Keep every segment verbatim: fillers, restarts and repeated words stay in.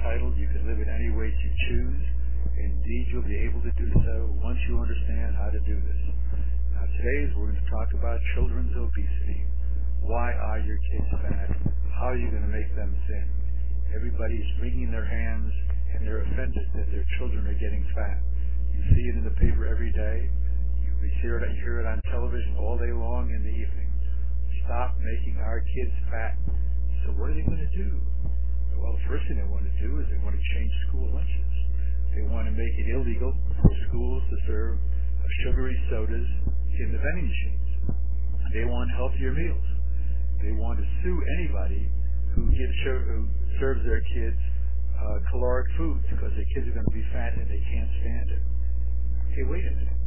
entitled. You can live it any way you choose. Indeed, you'll be able to do so once you understand how to do this. Now, today we're going to talk about children's obesity. Why are your kids fat? How are you going to make them thin? Everybody's wringing their hands, and they're offended that their children are getting fat. You see it in the paper every day. You hear it, you hear it on television all day long in the evening. Stop making our kids fat. So what are they going to do? Well, the first thing they want to do is they want to change school lunches. They want to make it illegal for schools to serve sugary sodas in the vending machines. They want healthier meals. They want to sue anybody who gives who serves their kids uh, caloric foods because their kids are going to be fat and they can't stand it. Hey, wait a minute.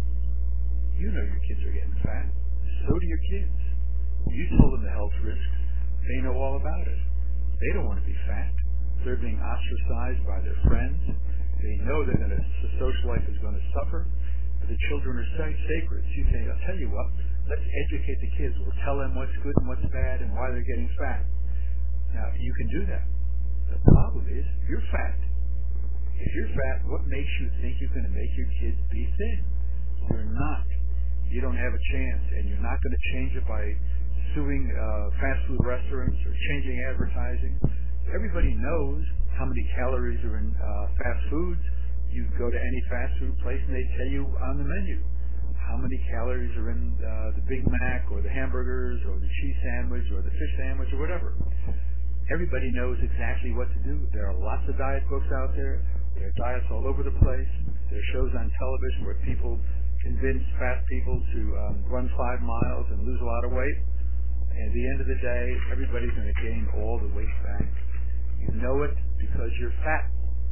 You know your kids are getting fat. So do your kids. You told them the health risks. They know all about it. They don't want to be fat. They're being ostracized by their friends. They know they're going to, the social life is going to suffer. But the children are sacred. So you say, I'll tell you what, let's educate the kids. We'll tell them what's good and what's bad and why they're getting fat. Now, you can do that. The problem is, you're fat. If you're fat, what makes you think you're going to make your kids be thin? You're not. You don't have a chance, and you're not going to change it by suing uh, fast food restaurants or changing advertising. Everybody knows how many calories are in uh, fast foods. You go to any fast food place and they tell you on the menu how many calories are in uh, the Big Mac or the hamburgers or the cheese sandwich or the fish sandwich or whatever. Everybody knows exactly what to do. There are lots of diet books out there. There are diets all over the place. There are shows on television where people convince fat people to um, run five miles and lose a lot of weight. And at the end of the day, everybody's going to gain all the weight back. You know it because you're fat.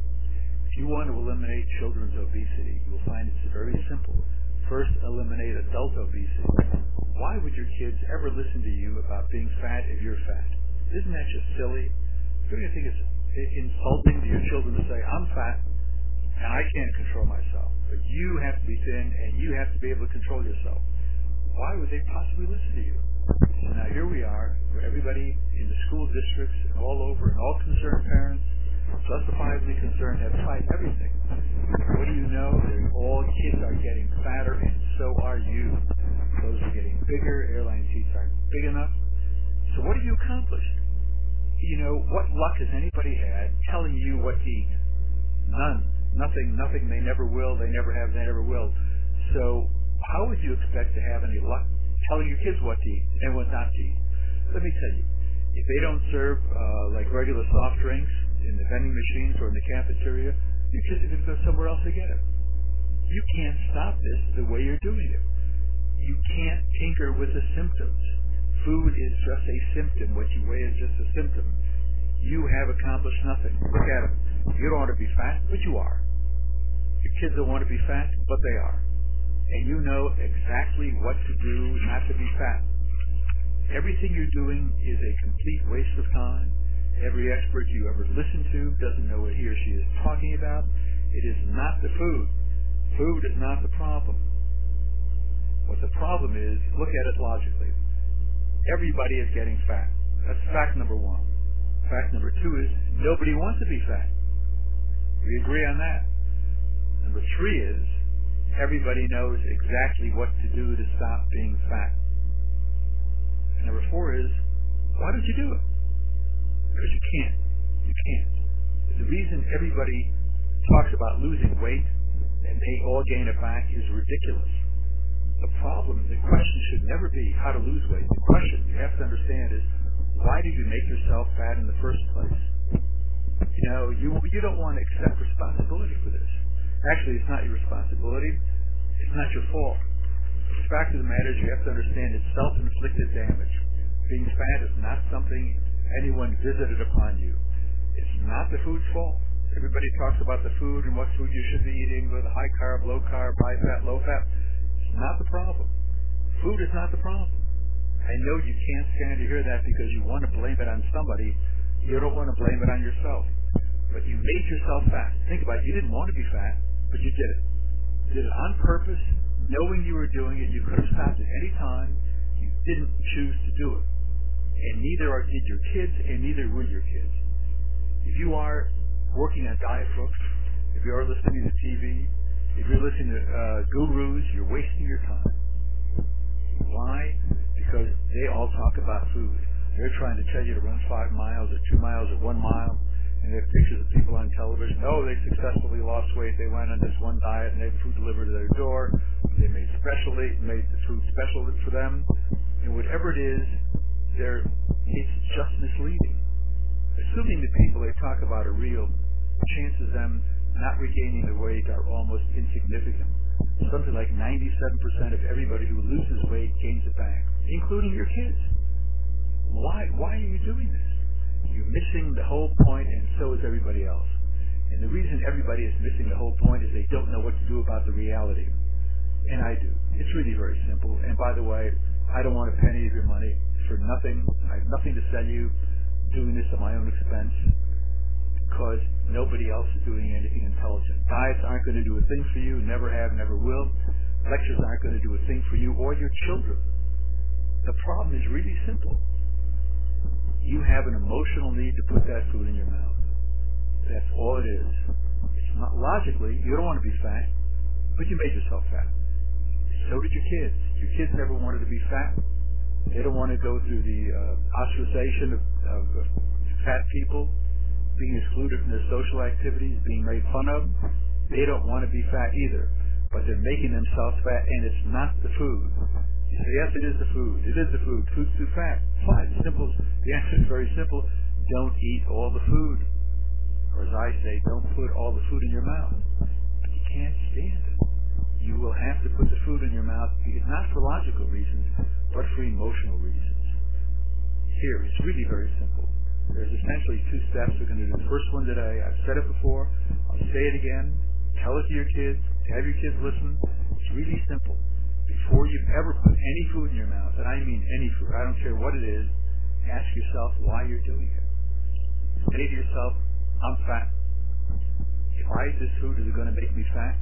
If you want to eliminate children's obesity, you'll find it's very simple. First, eliminate adult obesity. Why would your kids ever listen to you about being fat if you're fat? Isn't that just silly? Don't you think it's insulting to your children to say, I'm fat and I can't control myself, but you have to be thin and you have to be able to control yourself? Why would they possibly listen to you? So now here we are, where everybody in the school districts and all over, and all concerned parents, justifiably concerned, have tried everything. What do you know? They're, all kids are getting fatter, and so are you. Those are getting bigger. Airline seats aren't big enough. So what have you accomplished? You know, what luck has anybody had telling you what to eat? None. Nothing. Nothing. They never will. They never have. They never will. So how would you expect to have any luck telling your kids what to eat and what not to eat? Let me tell you, if they don't serve uh, like regular soft drinks in the vending machines or in the cafeteria, your kids are going to go somewhere else to get it. You can't stop this the way you're doing it. You can't tinker with the symptoms. Food is just a symptom. What you weigh is just a symptom. You have accomplished nothing. Look at them. You don't want to be fat, but you are. Your kids don't want to be fat, but they are. And you know exactly what to do not to be fat. Everything you're doing is a complete waste of time. Every expert you ever listen to doesn't know what he or she is talking about. It is not the food. Food is not the problem. What the problem is, look at it logically. Everybody is getting fat. That's fact number one. Fact number two is nobody wants to be fat. We agree on that. Number three is everybody knows exactly what to do to stop being fat. And number four is, why don't you do it? Because you can't. You can't. The reason everybody talks about losing weight and they all gain it back is ridiculous. The problem, the question should never be how to lose weight. The question you have to understand is, why did you make yourself fat in the first place? You know, you you don't want to accept responsibility for this. Actually, it's not your responsibility. It's not your fault. The fact of the matter is you have to understand it's self-inflicted damage. Being fat is not something anyone visited upon you. It's not the food's fault. Everybody talks about the food and what food you should be eating, with high carb, low carb, high fat, low fat. It's not the problem. Food is not the problem. I know you can't stand to hear that because you want to blame it on somebody. You don't want to blame it on yourself. But you made yourself fat. Think about it. You didn't want to be fat, but you did it. You did it on purpose, knowing you were doing it. You could have stopped at any time. You didn't choose to do it. And neither are, did your kids, and neither will your kids. If you are working on diet books, if you're listening to T V, if you're listening to uh, gurus, you're wasting your time. Why? Because they all talk about food. They're trying to tell you to run five miles or two miles or one mile, and they have pictures of people on television. Oh, they successfully lost weight. They went on this one diet and they had food delivered to their door. They made specially made the food special for them, and whatever it is, they're it's just misleading. Assuming the people they talk about are real, chances of them not regaining the weight are almost insignificant. Something like ninety-seven percent of everybody who loses weight gains it back, including your kids. Why? Why are you doing this? You're missing the whole point, and so is everybody else. And the reason everybody is missing the whole point is they don't know what to do about the reality. And I do. It's really very simple. And by the way, I don't want a penny of your money. It's for nothing. I have nothing to sell you doing this at my own expense because nobody else is doing anything intelligent. Diets aren't going to do a thing for you, never have, never will. Lectures aren't going to do a thing for you or your children. The problem is really simple. You have an emotional need to put that food in your mouth. That's all it is. It's not logically, you don't want to be fat, but you made yourself fat. So did your kids. Your kids never wanted to be fat. They don't want to go through the uh, ostracization of, of, of fat people, being excluded from their social activities, being made fun of. They don't want to be fat either, but they're making themselves fat, and it's not the food. You say, yes, it is the food. It is the food. Food's too fat. Fine. Simple. The answer is very simple. Don't eat all the food. Or as I say, don't put all the food in your mouth. But you can't stand it. You will have to put the food in your mouth, not for logical reasons, but for emotional reasons. Here, it's really very simple. There's essentially two steps we're going to do. The first one today, I've said it before. I'll say it again. Tell it to your kids. Have your kids listen. It's really simple. Before you ever put any food in your mouth, and I mean any food, I don't care what it is, ask yourself why you're doing it. Say to yourself, I'm fat. If I eat this food, is it going to make me fat?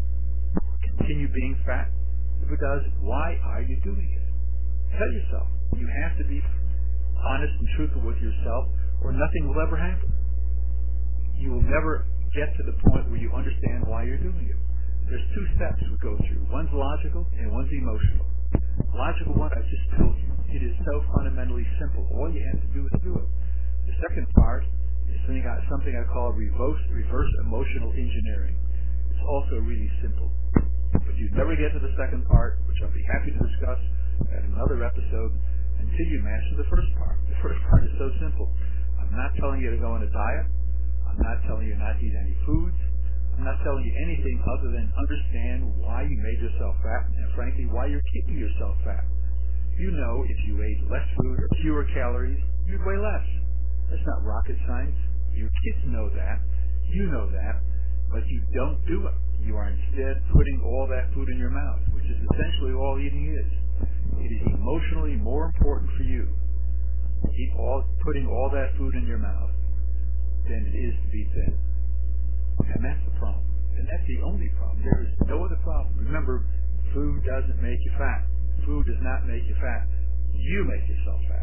Continue being fat? If it does, why are you doing it? Tell yourself. You have to be honest and truthful with yourself, or nothing will ever happen. You will never get to the point where you understand why you're doing it. There's two steps we go through. One's logical and one's emotional. Logical one, I just told you. It is so fundamentally simple. All you have to do is do it. The second part is something I, something I call reverse, reverse emotional engineering. It's also really simple. But you never get to the second part, which I'll be happy to discuss at another episode, until you master the first part. The first part is so simple. I'm not telling you to go on a diet. I'm not telling you not to eat any foods. I'm not telling you anything other than understand why you made yourself fat and, frankly, why you're keeping yourself fat. You know if you ate less food or fewer calories, you'd weigh less. That's not rocket science. Your kids know that. You know that. But you don't do it. You are instead putting all that food in your mouth, which is essentially all eating is. It is emotionally more important for you to keep all, putting all that food in your mouth than it is to be thin. And that's the problem. And that's the only problem. There is no other problem. Remember, food doesn't make you fat. Food does not make you fat. You make yourself fat.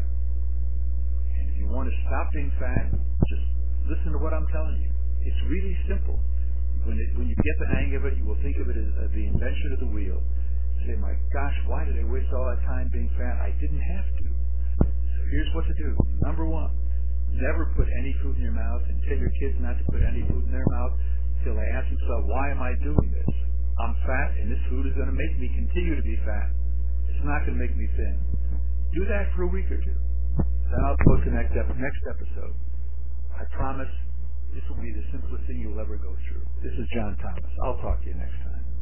And if you want to stop being fat, just listen to what I'm telling you. It's really simple. When, it, when you get the hang of it, you will think of it as uh, the invention of the wheel. Say, my gosh, why did I waste all that time being fat? I didn't have to. So here's what to do. Number one, never put any food in your mouth, and tell your kids not to put any food in their mouth until they ask themselves, why am I doing this? I'm fat, and this food is going to make me continue to be fat. It's not going to make me thin. Do that for a week or two. Then I'll post the next, ep- next episode. I promise this will be the simplest thing you'll ever go through. This is John Thomas. I'll talk to you next time.